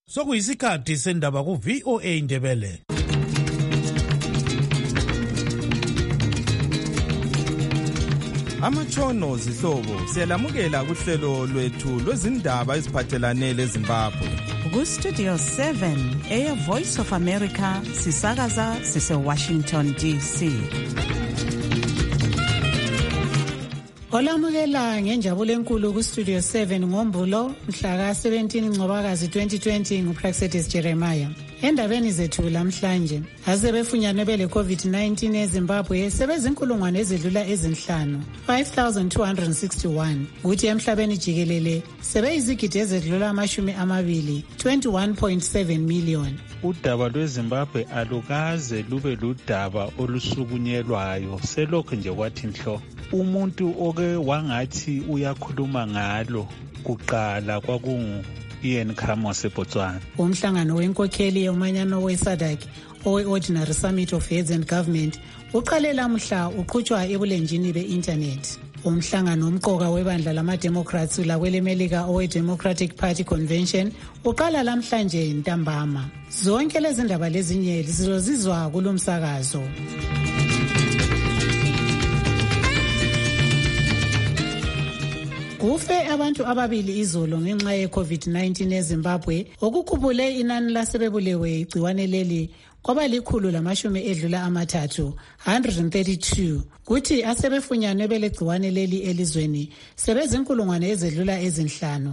Sokuyisikhathi sendaba ku VOA Indebele. Amatshono zihlobo siyalamukela kuhlelo lwethu lwezindaba eziphathelane leZimbabwe. Ku-Studio 7 Air Voice of America sisakaza sise-Washington DC. Olamukela ngenjabulo enkulu ku-Studio 7 ngoMvulo mhla ka-17 Ncwabakazi 2020 nguPraxedis Jeremiah. Endabeni zethu lamhlanje asebefunyanwe bele COVID-19 eZimbabwe sebezinkulungwane ezidlula ezinhlanu 5,261 kuthi emhlabeni jikelele sebeyizigidi ezidlula 20 21.7 million. Udaba lweZimbabwe alukaze lube ludaba olusukunyelwayo selokhu nje kwathi nhlo. Umuntu oke wangathi uyakhuluma ngalo kuqala kwakungu Ian Khama waseBotswana. Umhlangano wenkokheli yomanyano weSADC owe-Ordinary Summit of Heads and Government uqale lamhla uqhutshwa ebulenjini be-internet. Umhlangano omqoka webandla lama-Democrats lakwelemelika owe-Democratic Party Convention uqala lamhlanje ntambama. Zonke lezi ndaba lezinye sizozizwa kulomsakazo. Kufe abantu ababili izolo ngenxa ye-COVID-19 eZimbabwe okukhuphule inani lasebebulewe igciwane leli kwaba 132 kuthi asebefunyanwe belegciwane leli elizweni sebezinkulungwane ezedlula ezinhlanu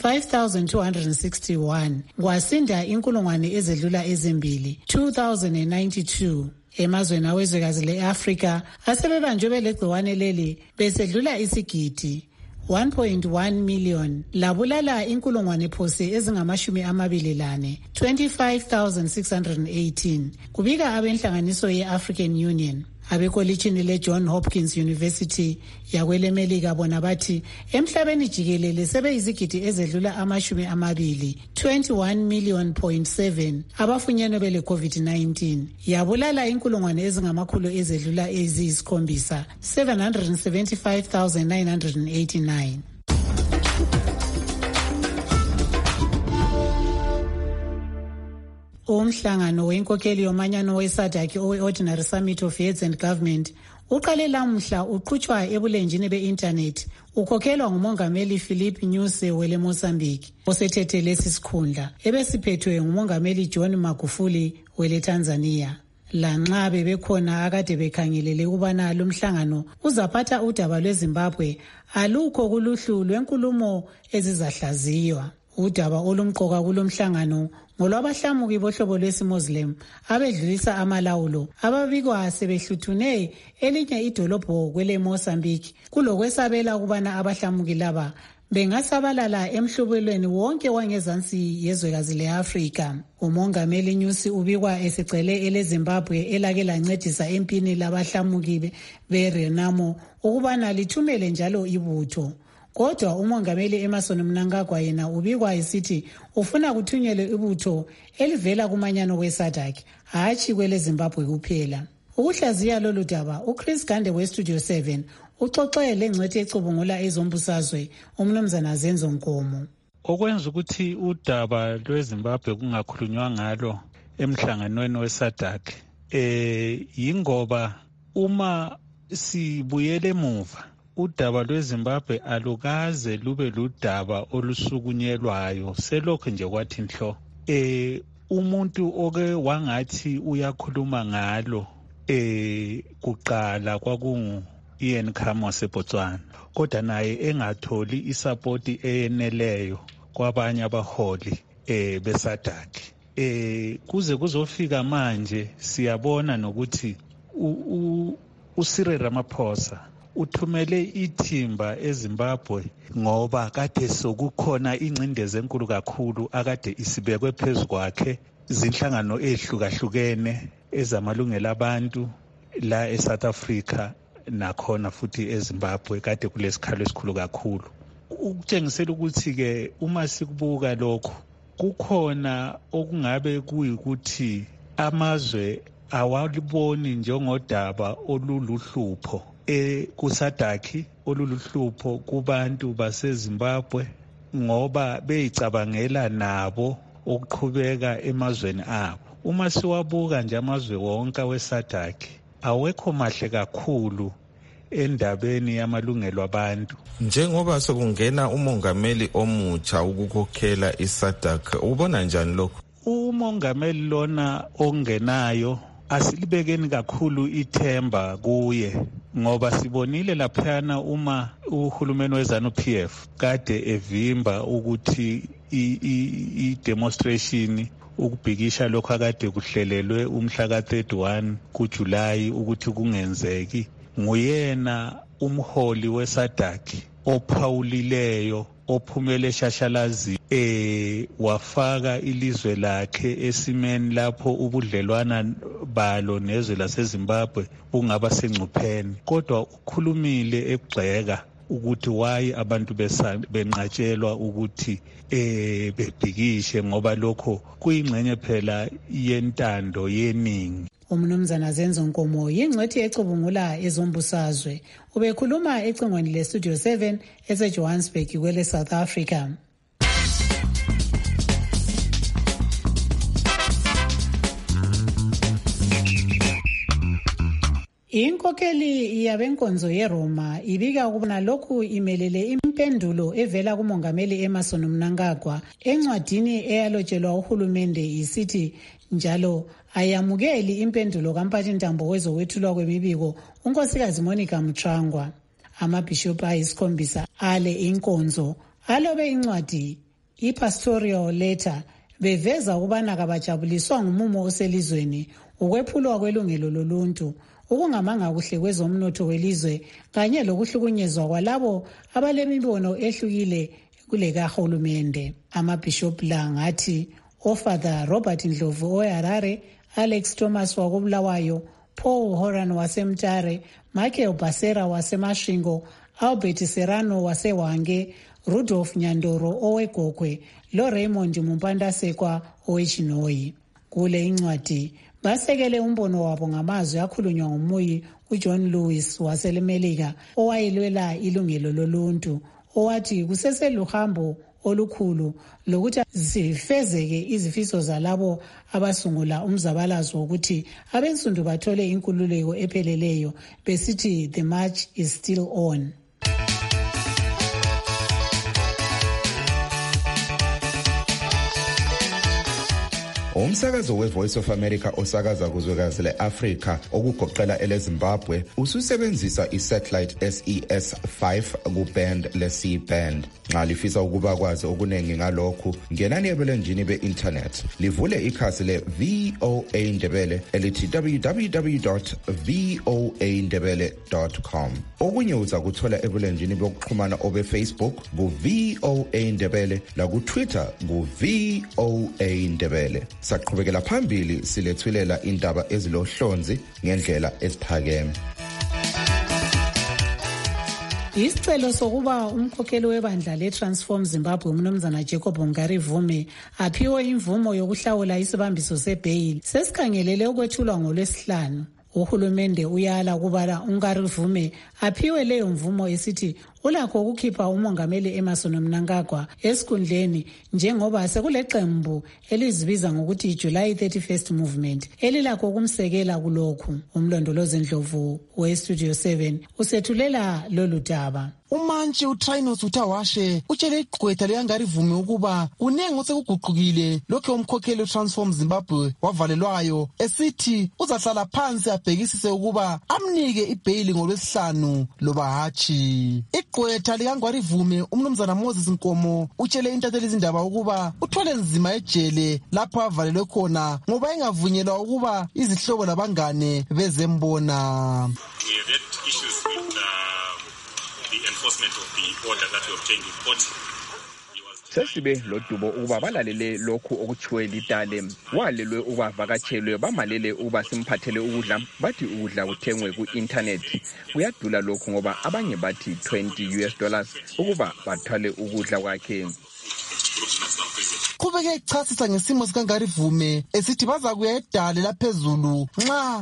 5,261 kwasinda inkulungwane ezedlula ezimbili 2,092. Emazweni awezwekazi le-Afrika asebebanjwe belegciwane leli besedlula isigidi 1.1 million labulala inkulungwane phose ezingama-24 25,618 kubika abenhlanganiso ye-African Union. Abekolitshini le-John Hopkins University yakwelemelika bona bathi emhlabeni jikelele sebeyizigidi ezedlula 21.7 abafunyenwe bele COVID-19 yabulala inkulungwane ezingamakhulu ezedlula eziyisikhombisa 775,989. Umhlangano wenkokheli yomanyano weSADC owe-Ordinary Summit of Heads and Government uqale lamhla uqhutshwa ebulenjini be-internet ukhokhelwa ngumongameli Philip Nyusi wele Mozambique osethethe lesi sikhundla ebesiphethwe ngumongameli John Magufuli wele Tanzania. Lanxa bebekhona akade bekhangelele ukubana lo mhlangano uzaphatha udaba lweZimbabwe alukho kuluhlu lwenkulumo ezizahlaziywa. Udaba olumqoka kulomhlangano ngolwabahlamuki bohlobo lwesiMuslim abedlulisa amalawulo ababikwa sebehluthune elinye idolobho kwele Mozambique kulokwesabela ukubana abahlamuki laba bengasabalala emhlubelweni wonke wangezansi yezwekazi le-Afrika. Umongameli Nyusi ubikwa esecele eleZimbabwe elake lancedisa empini labahlamuki beRenamo ukubana lithumele njalo ibutho. Kodwa umongameli Emmerson Mnangagwa yena ubikwa esithi ufuna kuthunyelwe ibutho elivela kumanyano weSADC hatshi kwele Zimbabwe kuphela. Ukuhlaziya lolu daba uChris Gande weStudio 7 uxoxe lengcwethi ecubungula ezombusazwe umnumzana Zenzo Nkomo. Okwenza ukuthi udaba lweZimbabwe kungakhulunywa ngalo emhlanganweni weSADC yingoba uma sibuyele emuva udaba lweZimbabwe alukaze lube ludaba olusukunyelwayo selokhu nje kwathi nhlo. Umuntu oke wangathi uyakhuluma ngalo kuqala kwakungu Ian Khama waseBotswana kodwa naye engatholi isapoti eyeneleyo kwabanye abaholi beSADC. Kuze kuzofika manje siyabona nokuthi uCyril Ramaphosa uthumele ithimba eZimbabwe ngoba kade sokukhona ingcindezi enkulu kakhulu akade isibekwe phezu kwakhe zinhlangano ehlukahlukene ezamalungelo abantu la eSouth Africa nakhona futhi eZimbabwe kade kulesikhalo esikhulu kakhulu. Ukutshengisela ukuthi ke uma sikubuka lokho kukhona okungabe kuyikuthi amazwe awaliboni njengodaba oluluhlupho kuSADC oluluhlupho kubantu baseZimbabwe ngoba beyicabangela nabo ukuqhubeka emazweni abo. Uma siwabuka nje amazwe wonke weSADC awekho mahle kakhulu endabeni yamalungelo abantu. Njengoba sokungena umongameli omutsha ukukhokhela iSADC, ubona njani lokho? Umongameli lona ongenayo asilibekeni kakhulu ithemba kuye, ngoba sibonile laphana uma uhulumeni weZANU-PF kade evimba ukuthi i-demonstration ukubhikisha lokho akade kuhlelelwe umhla ka-31 kuJulayi ukuthi kungenzeki. Nguyena umholi weSADC ophawulileyo ophumele eshashalazi wafaka ilizwe lakhe esimeni lapho ubudlelwana balo nezwe laseZimbabwe bungaba sengcupheni. Kodwa ukhulumile egxeka ukuthi why abantu benqatshelwa ukuthi bebhikishe, ngoba lokho kuyingxenye phela yentando yeningi. Umnumzana Zenzo Nkomo yingcwethi ecubungula ezombusazwe. Ubekhuluma ecingweni leStudio 7 eseJohannesburg kwele South Africa. Inkokheli yabenkonzo yeRoma ibika ukubona lokhu imelele impendulo evela kumongameli Emmerson Mnangagwa encwadini eyalotshelwa uhulumende isithi njalo ayamukeli impendulo kamphathintambo wezokwethulwa kwemibiko unkosikazi Monica Mtrangwa. Amabhishophu ayisikhombisa ale inkonzo alobe incwadi ipastoral letter beveza ukubana kabajabuliswa ngumumo oselizweni, ukwephulwa kwelungelo loluntu, ukungamanga kuhle kwezomnotho welizwe kanye lokuhlukunyezwa kwalabo abalemibono ehlukile kulekahulumende. Amabhishophu la ngathi oFather Robert Ndlovu oHarare, Alex Thomas wakobulawayo, Paul Horan waseMtare, Michael Basera waseMashingo, Albert Serrano waseWange, Rudolph Nyandoro owegogwe, lo Raymond Mumpandasekwa owechinoyi. Kule incwadi basekele umbono wabo ngamazwi akhulunywa ngumuyi uJohn Lewis waseMelika owayelwela ilungelo loluntu, owathi kuseseluhambo olukhulu lokuthi zifezeke izifiso zalabo abasungula umzabalazo wokuthi abensundu bathole inkululeko epheleleyo, besithi the march is still on. Umsakazo weVoice of America osakaza kuzwekazi leAfrika okugoqela eleZimbabwe ususebenzisa isatellite SES-5 kuband le-C-band. Nxa lifisa ukuba kwazi okunengi ngalokhu, ngenani ebulenjini be-internet livule ikhasi le-VOA Ndebele elithi www.voandebele.com. Okunye uzakuthola ebulenjini bokuxhumana obe-Facebook ku-VOA Ndebele laku-Twitter ku-VOA Ndebele. Saqhubekela phambili silethulela indaba ezilohlonzi ngendlela eziphakeme. Isicelo sokuba umkhokheli webandla leTransform Zimbabwe umnumzana Jacob Ngarivume aphiwe imvumo yokuhlawula isibambiso sebhayili sesikhangelele ukwethulwa ngoLwesihlanu. Uhulumende uyala kubala uNgarivume aphiwe leyo mvumo esithi ulakho ukukhipha umongameli Emmerson Mnangagwa esikhundleni njengoba sekuleqembu elizibiza ngokuthi July 31st Movement elilakho ukumsekela kulokhu. Umlondolozi Ndlovu weStudio 7 usethulela lolu daba. Umantshi uTrinos Utawashe utshele igqwetha leyaNgarivume ukuba kunengi osekuguqukile lokho umkhokheli weTransform Zimbabwe wavalelwayo esithi uzahlala phansi abhekisise ukuba amnike ibhayili ngoLwesihlanu loba hatshi. Igqwetha likaNgarivume umnumzana Moses Nkomo utshele intatheli izindaba ukuba uthwele nzima ejele lapho avalelwe khona ngoba engavunyelwa ukuba izihlobo labangane bezembona. Enforcement of the order that we obtained in court. Sesibe lodubo ukuba balalele lokhu okuchiwe litale walelwe ubavakatshelwe bamalele uba simphathele ukudla bathi ukudla kuthengwe ku-internet kuyadula lokhu ngoba abanye bathi $20 ukuba bathwale ukudla kwakhe. Qhubeke echasisa ngesimo sikaNgarivume esithi bazakuya edale laphezulu nxa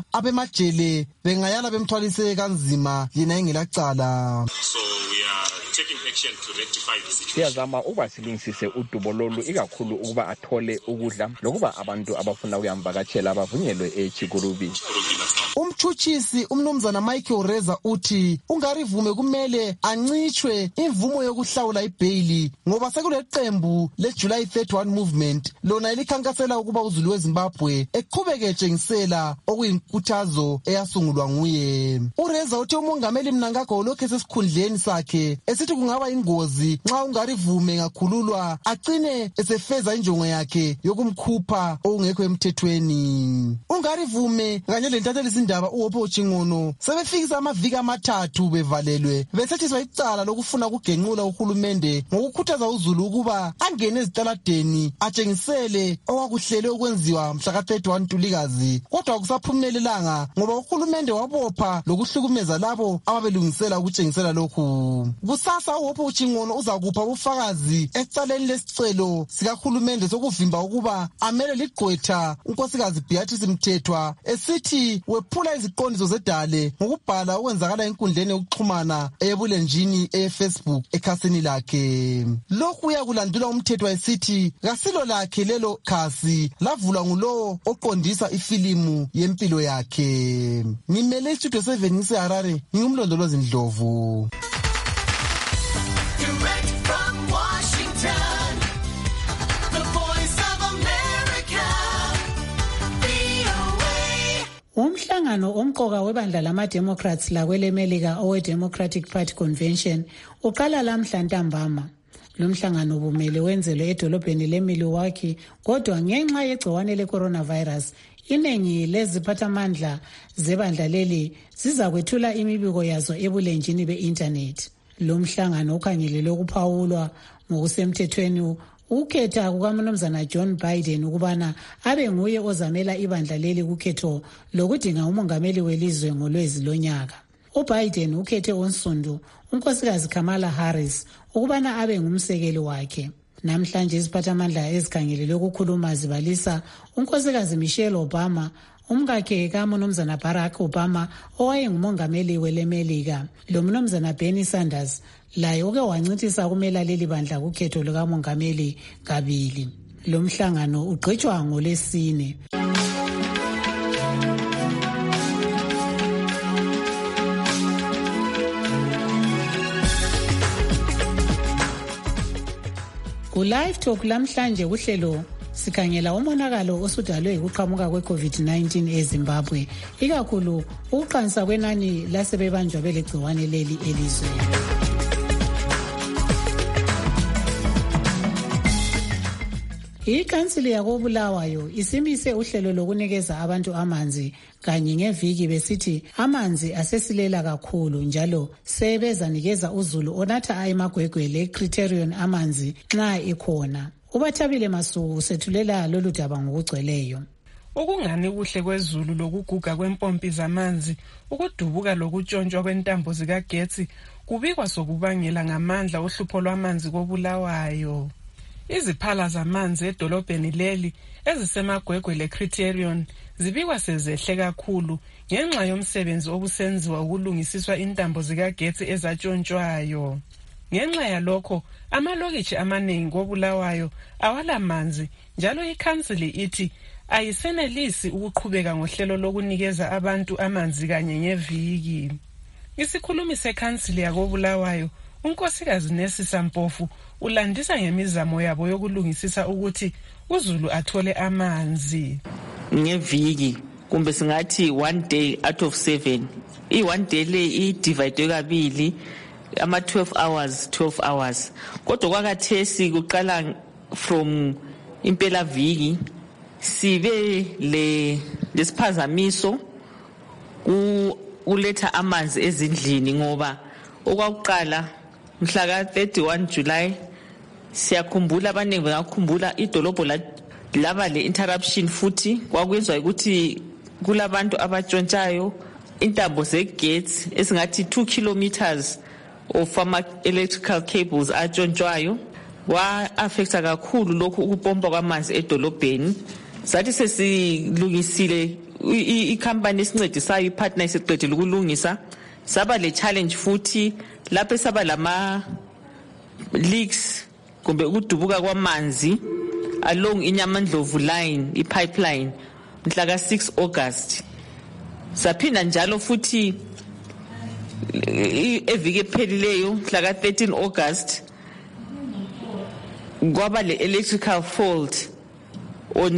abemajele bengayala bemthwalise kanzima yena engelacala. So we are taking action mission to rectify the situation. Siyazama ukuba silungisise udubo lolu ikakhulu ukuba athole ukudla lokuba abantu abafuna ukuyamvakatshela abavunyelwe eChikurubi. Umtshutshisi umnumzana Michael Reza uthi ungarivume kumele ancitshwe imvumo yokuhlawula ibhayili ngoba sekuleqembu leJuly 31 movement lona elikhankasela ukuba uZulu weZimbabwe eqhubeke etshengisela okuyinkuthazo eyasungulwa nguye. uReza uthi umongameli Mnangagwa lokhu esesikhundleni sakhe esithi kungaba ingozi nxa ungarivume ngakhululwa agcine esefeza injongo yakhe yokumkhupha okungekho emthethweni. ungarivume kanye lentatheli izindaba uHopho Chingono sebefikisa amaviki amathathu bevalelwe besethiswa icala lokufuna ukugenqula uhulumende ngokukhuthaza uZulu ukuba angene ezitaladeni atshengisele okwakuhlele ukwenziwa mhla ka-31 Ntulikazi, kodwa akusaphumelelanga ngoba uhulumende wabopha lokuhlukumeza labo ababelungisela ukutshengisela lokhu. Kusasa uHopho Chingono uzakupha ubufakazi ecaleni lesicelo sikahulumende sokuvimba ukuba amele ligqwetha unkosikazi Beatrice Mthethwa esithi wephula iziqondiso zedale ngokubhala okwenzakala enkundleni yokuxhumana eyebulenjini eFacebook ekhasini lakhe. Lokhu uyakulandula Umthethwa esithi kasilo lakhe lelo khasi lavulwa ngulowo oqondisa ifilimu yempilo yakhe. Ngimele iStudio 7 ngiseHarare, ngingumlondolozi Ndlovu. Umhlangano omqoka webandla lama-Democrats lakwelemelika owe-Democratic Party Convention uqala lamhla ntambama. Lo mhlangano ubumele wenzelwe edolobheni leMilwaukee, kodwa ngenxa yegciwane le-coronavirus iningi leziphathamandla zebandla leli zizakwethula imibiko yazo ebulenjini be-internet. Lo mhlangano ukhangelelwe ukuphawulwa ngokusemthethweni ukhetha kukaMnumzana John Biden ukubana abe nguye ozamela ibandla leli kukhetho lokudinga umongameli welizwe ngoLwezi lonyaka. uBiden ukhethe onsundu unkosikazi Kamala Harris ukubana abe ngumsekeli wakhe. Namhlanje iziphathamandla ezikhangelelwe ukukhuluma zibalisa unkosikazi Michelle Obama, umkakhe kaMnumzana Barack Obama owayengumongameli welemelika, lo Mnumzana Bernie Sanders laye uke wancitisa kumela leli bandla kukhetho lukamongameli kabili. Lo mhlangano ugqitshwa ngoLwesine. Ku-Live Talk lamhlanje kuhlelo sikhangela umonakalo osudalwe yikuqhamuka kwe-COVID-19 eZimbabwe, ikakhulu ukuqansa kwenani lasebebanjwa belegciwane leli elizweni. Ikhansili yakoBulawayo isimise uhlelo lokunikeza abantu amanzi kanye ngeviki besithi amanzi asesilela kakhulu njalo sebezanikeza uZulu onatha emagwegwe le-Criterion amanzi nxa ekhona. uBathabile Masuku usethulela lolu daba ngokugcweleyo. Ukungani kuhle kweZulu lokuguga kwempompi zamanzi, ukudubuka lokutshontshwa kwentambo zikagetsi kubikwa sokubangela ngamandla uhlupho lwamanzi koBulawayo. Iziphala zamanzi edolobheni leli ezisemagwegwe le-Criterion zibikwa sezehle kakhulu ngenxa yomsebenzi obusenziwa ukulungisiswa intambo zikagetsi ezatshontshwayo. Ngenxa yalokho amalokitshi amaningi koBulawayo awalamanzi, njalo ikhansili ithi ayisenelisi ukuqhubeka ngohlelo lokunikeza abantu amanzi kanye ngeviki. Isikhulumi sekhansili yakoBulawayo unkosikazi Nesisa Mpofu ulandisa ngemizamo yabo yokulungisisa ukuthi uZulu athole amanzi ngeviki, kumbe singathi 1 day out of 7. I1 day le idivide kabili, ama 12 hours. Kodwa kwakathesi kuqala from impela viki sibe lesiphazamiso kuletha amanzi ezindlini, ngoba okwakuqala mhla ka 31 July siyakhumbula, abaningi bengakhumbula idolobho laba le-interruption futhi kwakwenziwa ukuthi kulabantu abatshontshayo intambo zegetsi esingathi 2 kilometers of electrical cables atshontshayo. Wa-affecta kakhulu lokhu ukupompa kwamanzi edolobheni. Sathi sesilungisile, ikhampani esincedisayo ipartner isiqedile ukulungisa, saba le challenge futhi lapho saba leaks kumbe ukudubuka kwamanzi along iNyamandlovu line ipipeline mhla ka-6 August. Saphinda njalo futhi eviki ephelileyo mhla ka-13 August kwaba le-electrical fault on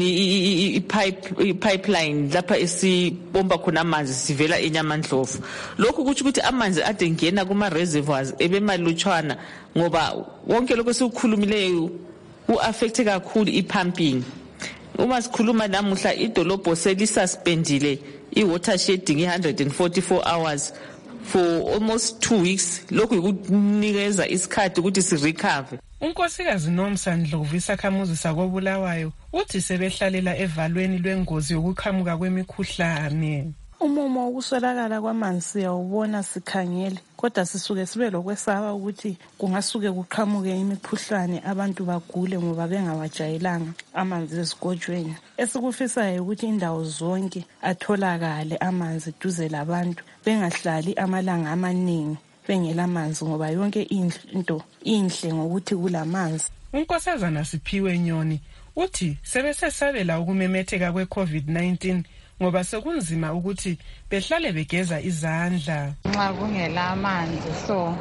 ipipeline lapha esibomba khona amanzi sivela eNyamandlovu. Lokhu kuthi ukuthi amanzi ade ngena kuma-reservoirs ebemalutshwana ngoba wonke lokho sikukhulumileyo ku-affecte kakhulu i-pumping. Uma sikhuluma namuhla idolobho selisuspendile i-water shedding 144 hours for almost 2 weeks. Lokhu yikunikeza isikhathi ukuthi sirecover. Unkosikazi Nomsa Ndlovu isakhamuzi sakoBulawayo uthi sebehlalela evalweni lwengozi yokuqhamuka kwemikhuhlane. Umumo wokuswelakala kwamanzi siyawubona sikhangele, kodwa sisuke sibe lokwesaba ukuthi kungasuke kuqhamuke imikhuhlane abantu bagule ngoba bengawajayelanga amanzi esigojweni. Esikufisayo ukuthi indawo zonke atholakale amanzi duze labantu, bengahlali amalanga amaningi bengela manzi ngoba yonke into inhle ngokuthi kulamanzi. Unkosazana Siphiwe Nyoni uthi sebesesabela ukumemetheka kwe-COVID-19 ngoba sekunzima ukuthi behlale begeza izandla. Nxa kungela amanzi so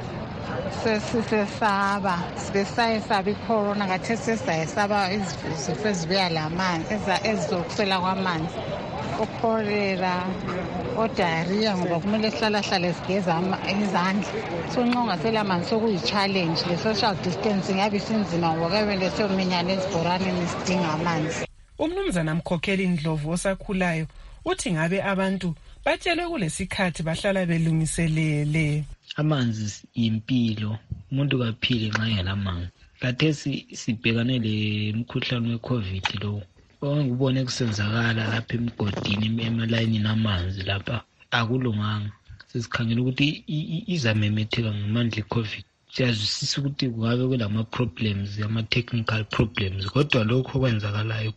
sesisesaba sibesayesaba icorona kathesi sesayesaba izifo ezibuya lamanzi ezizokuswela kwamanzi, ukholera, diarrhea ngoba kumele sihlalahlale sigeza izandla. So nxa ungasela amanzi sokuyi-challenge, le-social distancing yabe isinzima ngoba kumele siyominyana ezibhoraneni sidinga amanzi. Umnumzana Mkhokheli Ndlovu osakhulayo uthi ngabe abantu batshelwe kulesikhathi bahlala belungiselele. Amanzi impilo, umuntu kaphile nxa engelamanzi. Kathesi sibhekane lemkhuhlane we-COVID lo. Ngibone kusenzakala lapha emgodini emalayinini amanzi lapha akulunganga. Sesikhangela ukuthi izamemetheka ngamandla i-COVID. Siyazwisisa ukuthi kungabe kulama-problems, ama-technical problems, kodwa lokho okwenzakalayo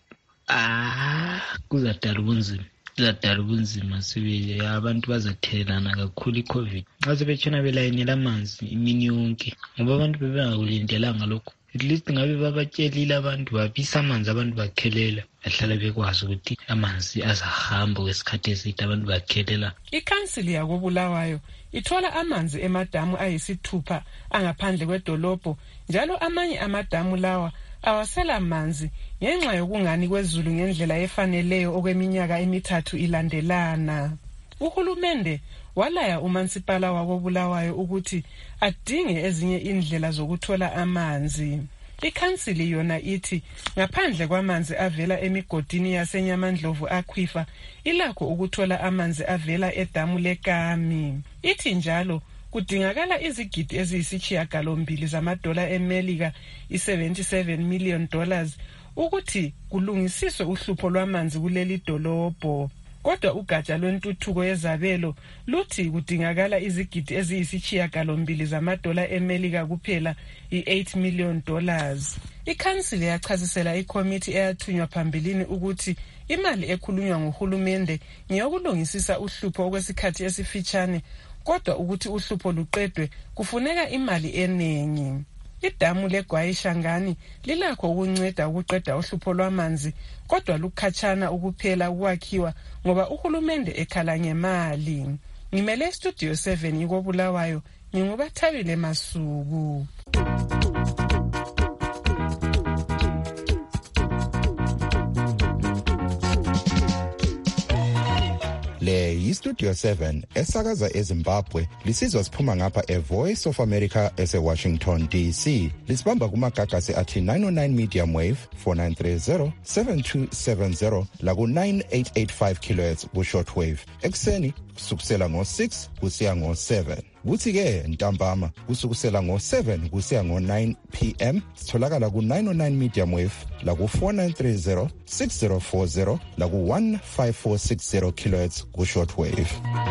kuzadala ubunzima. Kuzadala ubunzima sibili, abantu bazathelelana kakhulu i-COVID. Nxa sebetshona belayinela amanzi imini yonke ngoba abantu bebengakulindelanga lokho. At least ngabe babatshelile abantu babisa amanzi, abantu bakhelela, bahlala bekwazi ukuthi amanzi azahamba kwesikhathi eside, abantu bakhelela. Ikhansili yakoBulawayo ithola amanzi emadamu ayisithupha angaphandle kwedolobho, njalo amanye amadamu lawa awasela manzi ngenxa yokungani kwezulu ngendlela efaneleyo okweminyaka emithathu ilandelana. Uhulumende walaya umansipala wakoBulawayo ukuthi adinge ezinye indlela zokuthola amanzi. Ikhansili yona ithi ngaphandle kwamanzi avela emigodini yaseNyamandlovu aquifer ilakho ukuthola amanzi avela edamu leKami. Ithi njalo kudingakala izigidi eziyisishiyagalombili zamadola eMelika, $77 million, ukuthi kulungisiswe uhlupho lwamanzi kuleli dolobho. Kodwa ugatsha lwentuthuko yezabelo luthi kudingakala izigidi eziyisishiyagalombili zamadola eMelika kuphela, $8 million. Ikhansili yachasisela ikomiti eyathunywa phambilini ukuthi imali ekhulunywa nguhulumende ngeyokulungisisa uhlupho okwesikhathi esifitshane, kodwa ukuthi uhlupho luqedwe kufuneka imali eningi. Idamu leGwayishangani lilakho ukunceda ukuqeda uhlupho lwamanzi, kodwa lukhatshana ukuphela ukwakhiwa ngoba uhulumende ekhala ngemali. Ngimele Studio 7 ikoBulawayo, nginguBathabile Masuku. Le yiStudio 7 esakaza eZimbabwe, lisizwa siphuma ngapha eVoice of America eseWashington DC. Lisibamba kumagagasi athi 909 medium wave 4930 7270 laku 9885 kHz ku shortwave. Ekseni kusukusela ngo6 kusiya ngo7. Kuthi ke ntambama kusukusela ngo7 kusiya ngo9 PM sitholakala ku 909 medium wave laku 4930 6040 laku 15460 kHz ku shortwave.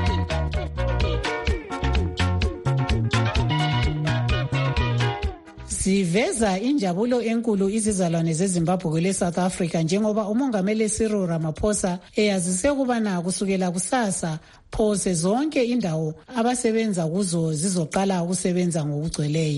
Siveza injabulo enkulu izizalwane zeZimbabwe kwele South Africa njengoba umongameli Cyril Ramaphosa eyazise ukubana kusukela kusasa phose zonke indawo abasebenza kuzo zizoqala ukusebenza ngokugcweleyo.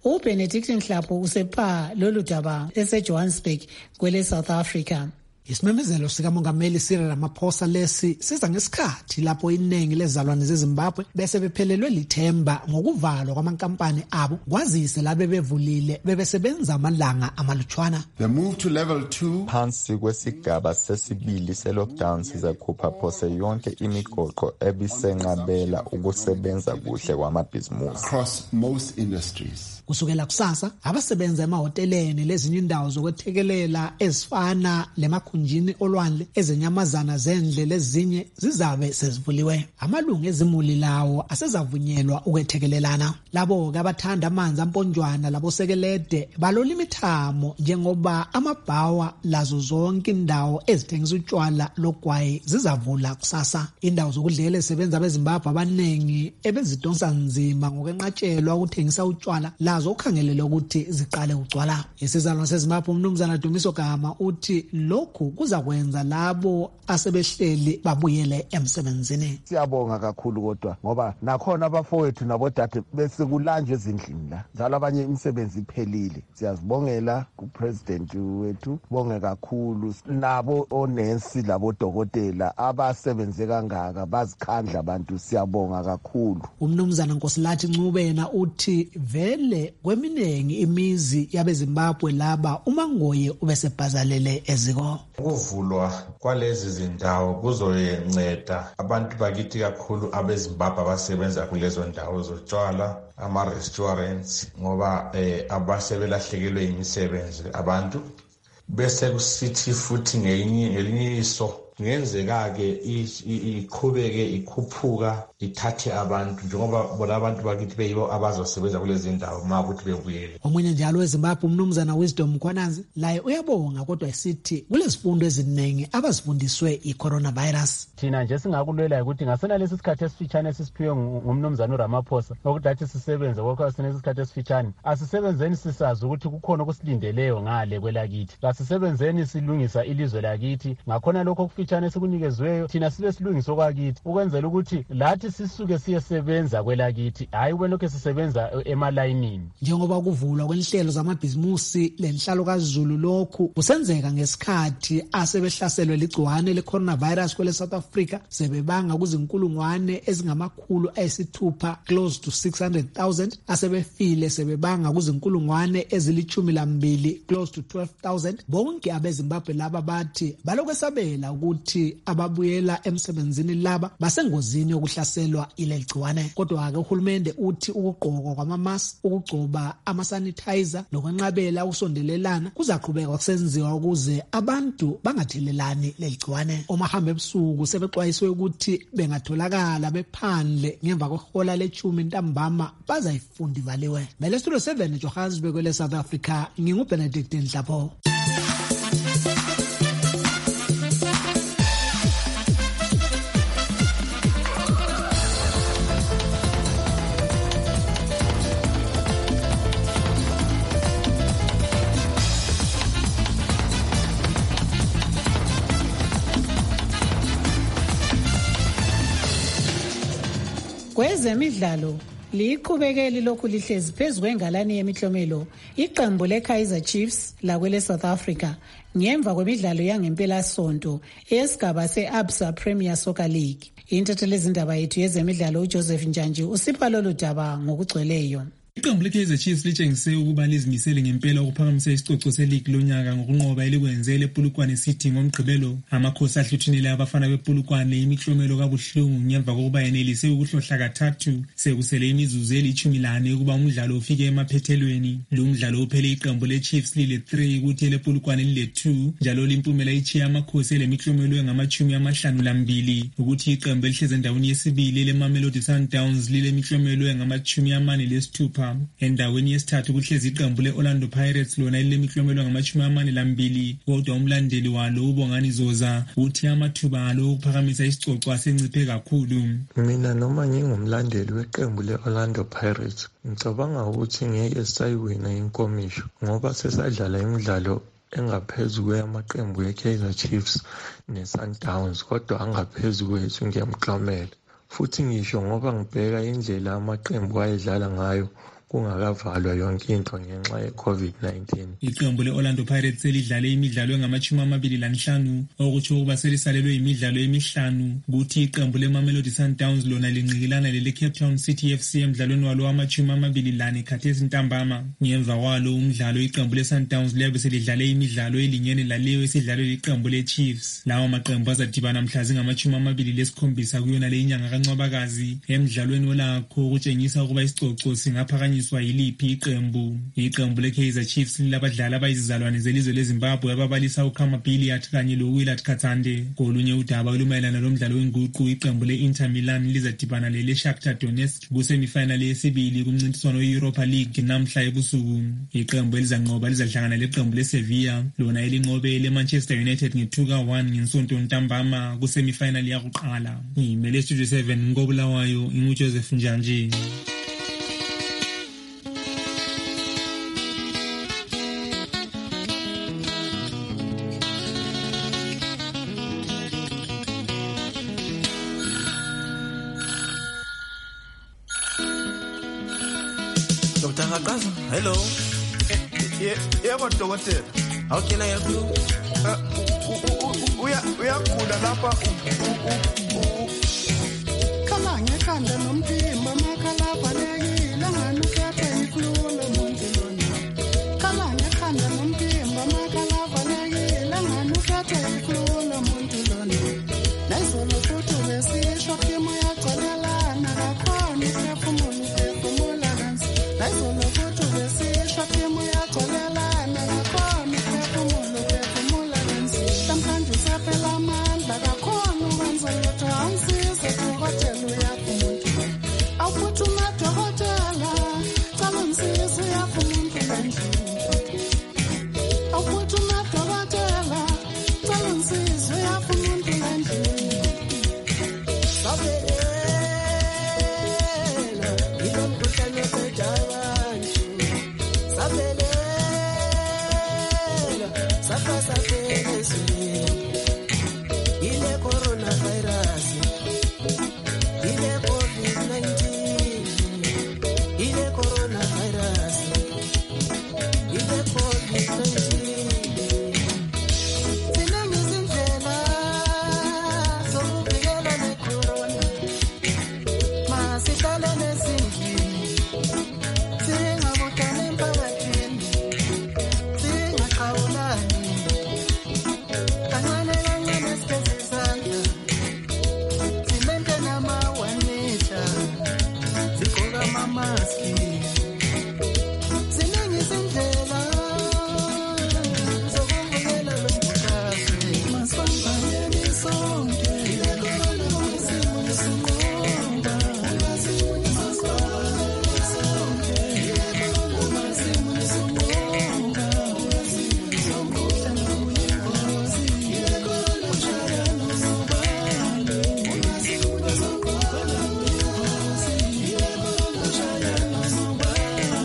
uBenedict Nhlapho usepha lolu daba eseJohannesburg kwele South Africa. Isimemezelo sikamongameli Cyril Ramaphosa lesi siza ngesikhathi lapho iningi lezalwane zeZimbabwe bese bephelelwe lithemba ngokuvalwa kwamankampani abo kwazise labe bevulile bebesebenza amalanga amalutshwana. The move to level 2 phansi kwesigaba sesibili se-lockdown sizakhupha phose yonke imigoqo ebisenqabela ukusebenza kuhle kwamabhizimusi across most industries. Kusukela kusasa abasebenza emahoteleni lezinye indawo zokwethekelela ezifana lemakhunjini olwandle ezenyamazana zendle lezinye zizabe sezivuliwe. Amalungu ezimuli lawo asezavunyelwa ukwethekelelana. Labo abathanda amanzi amponjwana labo sekelede balola imithamo njengoba amabhawa lazo zonke indawo ezithengisa utshwala logwayi zizavula kusasa. Indawo zokudlela ezisebenza beZimbabwe abaningi ebezidonsa nzima ngokwenqatshelwa ukuthengisa utshwala lazo ukhangelele ukuthi ziqale ugcwala. Isizalwane seZimbabwe umnumzana Dumiso Gama uthi lokhu kuzakwenza labo asebehleli babuyele emsebenzini. Siyabonga kakhulu kodwa ngoba nakhona abafowethu nabodade bese kulanjwe ezindlini la njalo abanye imisebenzi iphelile. Siyazibongela kupresident wethu, bonge kakhulu nabo onensi labo dokotela abasebenze kangaka bazikhandla abantu, siyabonga kakhulu. Umnumzana Nkosilathi Ncubena uthi vele kweminengi imizi yabeZimbabwe laba umangoye ubesebhazalele eziko. Ukuvulwa kwalezi zindawo kuzoyenceda abantu bakithi kakhulu abeZimbabwe abasebenza kulezo ndawo zotshwala, ama-restaurants, ngoba abasebelahlekelwe imisebenzi abantu. Bese kusithi futhi ngelinye iso ngenzeka-ke iqhubeke ikhuphuka ithathe abantu njengoba bona abantu bakithi beyibo abazosebenza kulezi ndawo uma ukuthi bebuyele. Omunye njalo weZimbabwe umnumzana Wisdom Khwananzi laye uyabonga kodwa esithi kulezifundo eziningi abazifundiswe i-coronavirus. Thina nje singakulwela ukuthi ngasena lesi sikhathi esifitshane esisiphiwe ngumnumzana uRamaphosa ukuthi athi sisebenze kokho sinesi sikhathi esifitshane asisebenzeni sisazi ukuthi kukhona okusilindeleyo ngale kwelakithi. Asisebenzeni silungisa ilizwe lakithi ngakhona lokho okufitshane sikunikezweyo thina sibe silungisa okwakithi ukwenzela ukuthi lathi sisuke siyesebenza kwelakithi hayi ubelokho sisebenza emalayinini. Njengoba kuvulwa kwenhlelo zamabhizimusi lenhlalo kaZulu lokhu kusenzeka ngesikhathi asebehlaselwe ligciwane le-coronavirus kwele South Africa sebebanga kuzinkulungwane ezingamakhulu ayisithupha close to 600,000 asebefile sebebanga kuzinkulungwane ezili12 close to 12,000. Bonke abeZimbabwe laba bathi balokwesabela ukuthi ababuyela emsebenzini laba basengozini yokuhlaselwa ileli gciwane. Kodwa-ke uhulumende uthi ukugqokwa kwamamask, ukugcoba ama-sanitizer nokwenqabela ukusondelelana kuzaqhubeka kusenziwa ukuze abantu bangathelelani leli gciwane. Omahamba ebusuku sebexwayiswe ukuthi bengatholakala bephandle ngemva kwehola le-10 ntambama bazayifunda ivaliwe. Mele Studio 7 Johannesburg kwele South Africa, nginguBenedict Nhlapho. Kwezemidlalo liqhubekeli lokhu lihlezi phezu kwengalani yemihlomelo iqembu leKaizer Chiefs lakwele South Africa ngemva kwemidlalo yangempela sonto esigaba seAbsa Premier Soccer League. Intatheli izindaba yethu yezemidlalo uJoseph Njanji usipha lolu daba ngokugcweleyo. Iqembu leKaizer Chiefs litshengise ukuba lizimisele ngempela ukuphakamisa isicoco seligi lonyaka ngokunqoba elikwenzele ePulukwane City ngomgqibelo. Amakhosi ahluthinele abafana bePulukwane imiklomelo kabuhlungu ngemva kokuba yenelise ukuhlohla kathathu sekusele imizuzu eli-14 ukuba umdlalo ufike emaphethelweni. Lo mdlalo uphele iqembu leChiefs lile-3 kuthi lePulukwane lile-2 njalo limpumela ichiye amakhosi elemiklomelo engama-52 ukuthi iqembu elihleze endaweni yesibili leMamelodi Sundowns lilemiklomelo engama-46. Endaweni yesithathu kuhlezi iqembu le-Orlando Pirates lona lilemiklomelo engama-42 kodwa umlandeli walo uBongani Zoza uthi amathuba alo okuphakamisa isicoco asenciphe kakhulu. Mina noma ngingumlandeli weqembu le-Orlando Pirates ngicabanga ukuthi ngeke sayiwina inkomisho ngoba sesadlala imidlalo engaphezulu kwamaqembu eKaizer Chiefs neSundowns kodwa angaphezulu kwethu ngiyamklomela. Futhi ngisho ngoba ngibheka indlela amaqembu ayedlala ngayo kungakavalwa yonke into ngenxa ye-COVID-19. Iqembu le-Orlando Pirates selidlale imidlalo engama-25 okutsho ukuba selisalelwe imidlalo emihlanu, kuthi iqembu le-Mamelodi Sundowns lona lincikilana lele-Cape Town City FC emdlalweni walo wama-24 khathesi ntambama. Ngemva kwalo umdlalo iqembu le-Sundowns liyabe selidlale imidlalo elinyene laleyo esidlalwe liqembu le-Chiefs. Lawo maqembu azadibana mhla zingama-27 kuyona le inyanga kaNcwabakazi emdlalweni olakho ukutshengisa ukuba isicoco singaphakanyiswa yiliphi iqembu. Iqembu le-Kaizer Chiefs lilabadlali abayizizalwane zelizwe leZimbabwe ababalisa uKhama Billiat kanye loWillard Katsande. Kolunye udaba olumayelana lomdlalo wenguqu iqembu le-Inter Milan lizadibana le-Shakhtar Donetsk kusemifinal yesibili kumncintiswano we-Europa League namhla ebusuku. Iqembu elizanqoba lizahlangana leqembu le-Sevilla lona elinqobe le-Manchester United nge-2-1 ngesonto ntambama kusemifinal yakuqala. Ngimele Studio 7 ngobulawayo inguJoseph Njanje. Dr. Hakaza, hello. Yebo dokotela. How can I help you? Uyagula lapha. Kala ngekhanda nomphimbo amakhala avalekile anganukethe ikhululo umuntu lona. Kala ngekhanda nomphimbo amakhala avalekile anganukethe ikhululo umuntu lona. Nayizolo futhi besisho phimo yagcolelana kakhona uphefumula kansi. Nayizolo futhi besisho phimo yagcolelana kakhona uphefumula kansi. Namhlanje usaphela amandla kakhona ukwenza lutho angisize dokotela uyapha umuntu. Awuphuthuma dokotela cala ngisize uyapha umuntu endlini. Awuphuthuma dokotela cala ngisize uyapha umuntu endlini. Sabelela ilo mkhuhlane ophethe abantu. Sabelela safa saphezulu. Ile coronavirus, ile COVID-19, ile coronavirus, ile COVID-19. Zinengi izindlela zokuvikela le corona. Masihlale nezindlini, singabuthani emphakathini, singaqhawulani. Kancane kancane sigeze izandla, simente nama-1 meter, sigqoke amamaski. Ziningi izindlela zokuvikela lo mkhuhlane. Masibambane sonke, le corona isimo esinqoba. Masibambane sonke, le corona isimo esinqoba. Umkhuhlane uyingozi, le corona utshayana uzobala. Umkhuhlane uyingozi, le corona utshayana uzobala.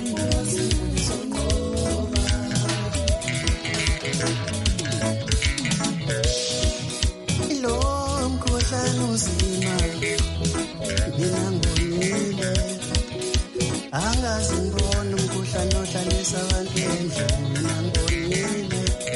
Lo mkhuhlane uzima, mina ngonile. Angazi ngibona umkhuhlane ohlalisa abantu endlini, mina ngonile.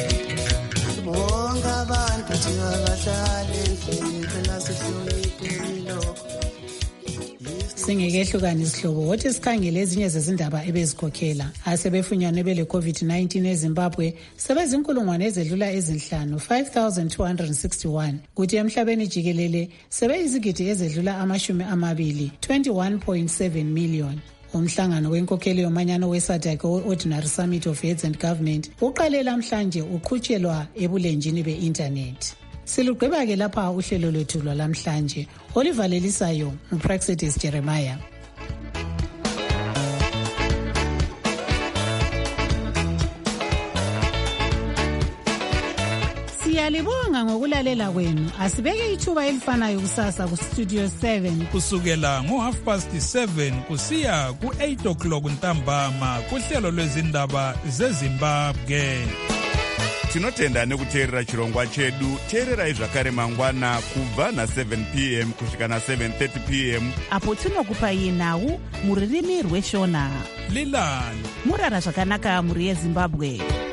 Bonke abantu thiwa bahlale endlini, phela sihlonipheni lokho. Singekehlukana isihlobo wothi sikhangele ezinye zezindaba ebezikhokhela asebefunyanwe bele COVID-19 eZimbabwe sebezinkulungwane ezedlula ezinhlanu 5261 kuthi emhlabeni jikelele sebeyizigidi ezedlula amashumi 21.7 million. Umhlangano wenkokheli yomanyano weSADC Ordinary Summit of Heads and Government uqale namhlanje uqhutshelwa ebulenjini be-internet. Silugqiba-ke lapha uhlelo lwethu lwalamhlanje olivalelisayo uPraxedis Jeremiah. Siyalibonga ngokulalela kwenu. Asibeke ithuba elifanayo kusasa ku Studio 7 kusukela ngo7:30 kusiya ku8 o'clock ntambama kuhlelo lwezindaba zeZimbabwe. tinotenda nekuteerera chirongwa chedu. Teererai zvakare mangwana kubva na7 p.m. kusvika na7:30 p.m. apo tinokupai nhau mururimi rweshona. Lilani murara zvakanaka mhuri yeZimbabwe.